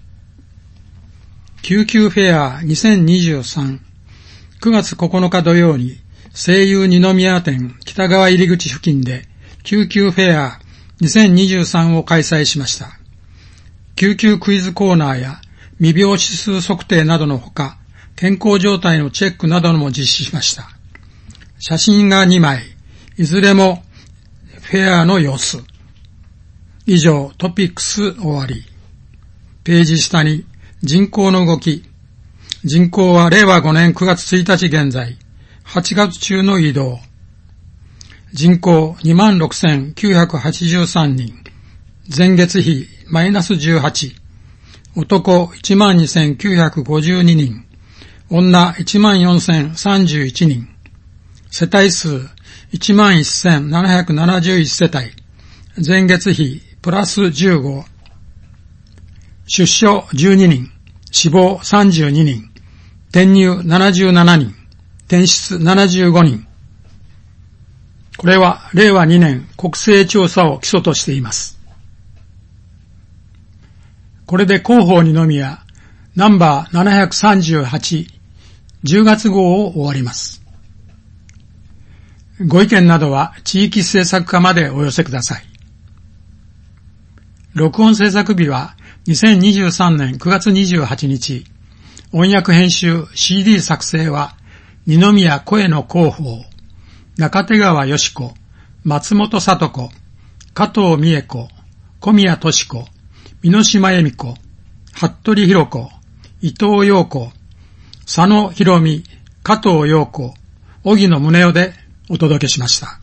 救急フェアにせんにじゅうさん、くがつここのか土曜に、西友二宮店北側入口付近で救急フェアにせんにじゅうさんを開催しました。 救急クイズコーナーや未病指数測定などのほか、健康状態のチェックなども実施しました。写真がにまい、いずれもフェアの様子。以上、トピックス終わり。ページ下に人口の動き。人口はれいわごねんくがつついたち現在、はちがつ中の移動。人口 にまんろくせんきゅうひゃくはちじゅうさんにん。前月比マイナスじゅうはち。男 いちまんにせんきゅうひゃくごじゅうににん。女 いちまんよんせんさんじゅういちにん。世帯数 いちまんせんななひゃくななじゅういち 世帯。前月比プラスじゅうご。出生じゅうににん。死亡さんじゅうににん。転入ななじゅうななにん。転出ななじゅうごにん。これはれいわにねん国勢調査を基礎としています。これで広報二宮ナンバーななひゃくさんじゅうはちじゅうがつ号を終わります。ご意見などは地域政策課までお寄せください。録音制作日はにせんにじゅうさんねんくがつにじゅうはちにち。音訳編集 シーディー 作成は二宮声の広報、中手川よし子、松本聡子、加藤美恵子、小宮敏子、美島恵美子、服部博子、伊藤陽子、佐野博美、加藤陽子、荻野宗男でお届けしました。